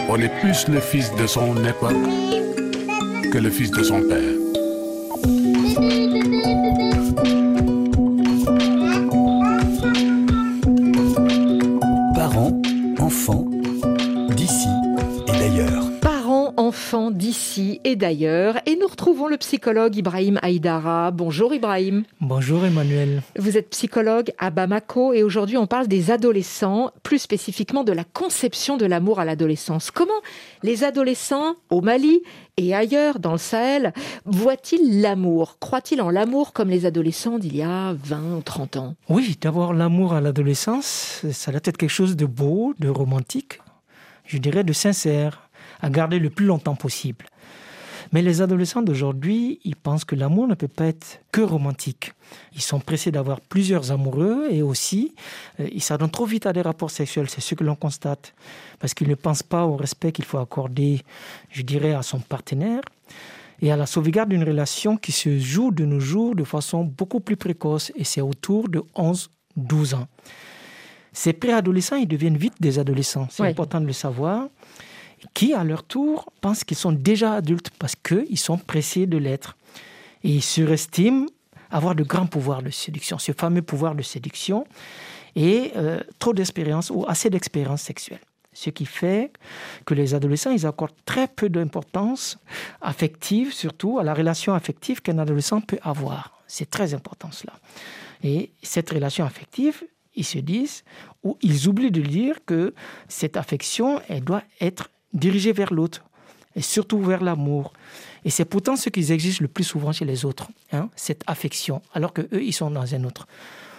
On est plus le fils de son époque que le fils de son père. Parents, enfants, d'ici et d'ailleurs. Parents, enfants d'ici et d'ailleurs. Et nous retrouvons le psychologue Ibrahim Aïdara. Bonjour Ibrahim. Bonjour Emmanuel. Vous êtes psychologue à Bamako et aujourd'hui on parle des adolescents, plus spécifiquement de la conception de l'amour à l'adolescence. Comment les adolescents au Mali et ailleurs dans le Sahel voient-ils l'amour? Croient-ils en l'amour comme les adolescents d'il y a 20 ou 30 ans? Oui, d'abord l'amour à l'adolescence, ça doit être quelque chose de beau, de romantique, je dirais de sincère, à garder le plus longtemps possible. Mais les adolescents d'aujourd'hui, ils pensent que l'amour ne peut pas être que romantique. Ils sont pressés d'avoir plusieurs amoureux et aussi, ils s'adonnent trop vite à des rapports sexuels, c'est ce que l'on constate. Parce qu'ils ne pensent pas au respect qu'il faut accorder, je dirais, à son partenaire et à la sauvegarde d'une relation qui se joue de nos jours de façon beaucoup plus précoce et c'est autour de 11-12 ans. Ces préadolescents, ils deviennent vite des adolescents, c'est important de le savoir, qui, à leur tour, pensent qu'ils sont déjà adultes parce qu'ils sont pressés de l'être. Et ils surestiment avoir de grands pouvoirs de séduction, ce fameux pouvoir de séduction, et trop d'expérience ou assez d'expérience sexuelle. Ce qui fait que les adolescents, ils accordent très peu d'importance affective, surtout à la relation affective qu'un adolescent peut avoir. C'est très important cela. Et cette relation affective, ils se disent, ou ils oublient de dire que cette affection, elle doit être dirigée vers l'autre, et surtout vers l'amour. Et c'est pourtant ce qu'ils exigent le plus souvent chez les autres, cette affection, alors qu'eux, ils sont dans un autre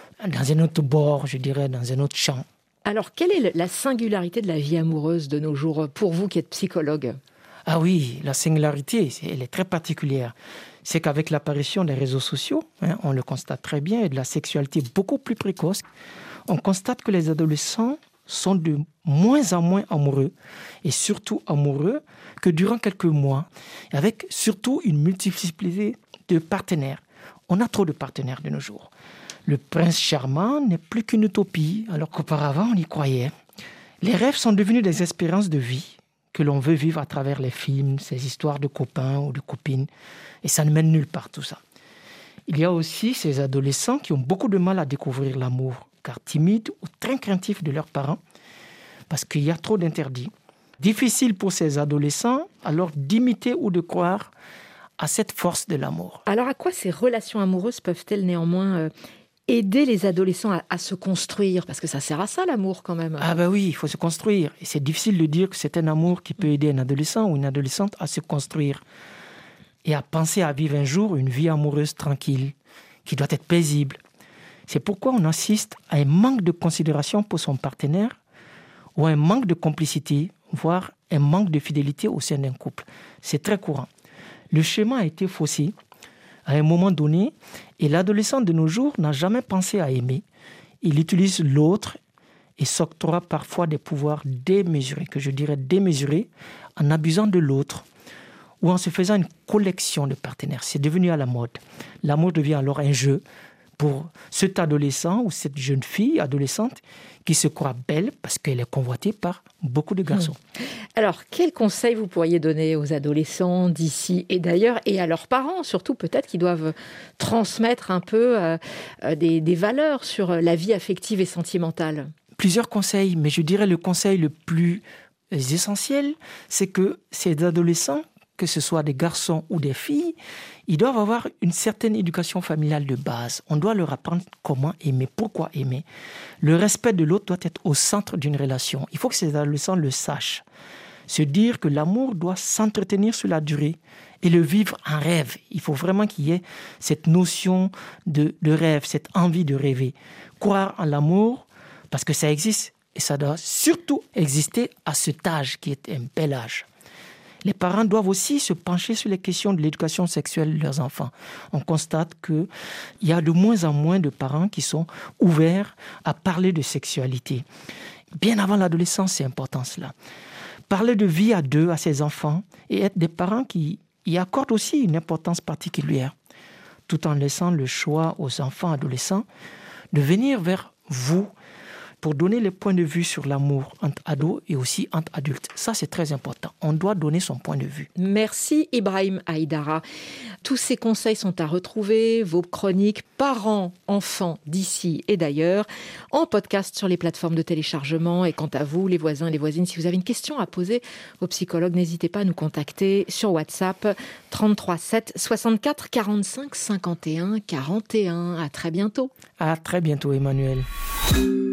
bord, je dirais, dans un autre champ. Alors, quelle est la singularité de la vie amoureuse de nos jours, pour vous qui êtes psychologue? Ah oui, la singularité, elle est très particulière. C'est qu'avec l'apparition des réseaux sociaux, on le constate très bien, et de la sexualité beaucoup plus précoce, on constate que les adolescents sont de moins en moins amoureux, et surtout amoureux que durant quelques mois, avec surtout une multiplicité de partenaires. On a trop de partenaires de nos jours. Le prince charmant n'est plus qu'une utopie, alors qu'auparavant on y croyait. Les rêves sont devenus des expériences de vie que l'on veut vivre à travers les films, ces histoires de copains ou de copines, et ça ne mène nulle part tout ça. Il y a aussi ces adolescents qui ont beaucoup de mal à découvrir l'amour, car timides ou très craintifs de leurs parents, parce qu'il y a trop d'interdits. Difficile pour ces adolescents alors d'imiter ou de croire à cette force de l'amour. Alors à quoi ces relations amoureuses peuvent-elles néanmoins aider les adolescents à se construire? Parce que ça sert à ça l'amour quand même. Ah ben oui, il faut se construire. Et c'est difficile de dire que c'est un amour qui peut aider un adolescent ou une adolescente à se construire et à penser à vivre un jour une vie amoureuse tranquille, qui doit être paisible. C'est pourquoi on assiste à un manque de considération pour son partenaire ou un manque de complicité, voire un manque de fidélité au sein d'un couple. C'est très courant. Le schéma a été faussé à un moment donné et l'adolescent de nos jours n'a jamais pensé à aimer. Il utilise l'autre et s'octroie parfois des pouvoirs démesurés, que je dirais démesurés, en abusant de l'autre ou en se faisant une collection de partenaires. C'est devenu à la mode. L'amour devient alors un jeu pour cet adolescent ou cette jeune fille adolescente qui se croit belle parce qu'elle est convoitée par beaucoup de garçons. Alors, quels conseils vous pourriez donner aux adolescents d'ici et d'ailleurs, et à leurs parents, surtout peut-être, qui doivent transmettre un peu des valeurs sur la vie affective et sentimentale? Plusieurs conseils, mais je dirais le conseil le plus essentiel, c'est que ces adolescents, que ce soit des garçons ou des filles, ils doivent avoir une certaine éducation familiale de base. On doit leur apprendre comment aimer, pourquoi aimer. Le respect de l'autre doit être au centre d'une relation. Il faut que ces adolescents le sachent. Se dire que l'amour doit s'entretenir sur la durée et le vivre en rêve. Il faut vraiment qu'il y ait cette notion de rêve, cette envie de rêver. Croire en l'amour, parce que ça existe, et ça doit surtout exister à cet âge qui est un bel âge. Les parents doivent aussi se pencher sur les questions de l'éducation sexuelle de leurs enfants. On constate qu'il y a de moins en moins de parents qui sont ouverts à parler de sexualité. Bien avant l'adolescence, c'est important cela. Parler de vie à deux à ses enfants et être des parents qui y accordent aussi une importance particulière, tout en laissant le choix aux enfants adolescents de venir vers vous, pour donner les points de vue sur l'amour entre ados et aussi entre adultes. Ça, c'est très important. On doit donner son point de vue. Merci Ibrahim Aïdara. Tous ces conseils sont à retrouver, vos chroniques parents, enfants d'ici et d'ailleurs, en podcast sur les plateformes de téléchargement. Et quant à vous, les voisins, les voisines, si vous avez une question à poser au psychologue, n'hésitez pas à nous contacter sur WhatsApp 33 7 64 45 51 41. À très bientôt. À très bientôt, Emmanuel.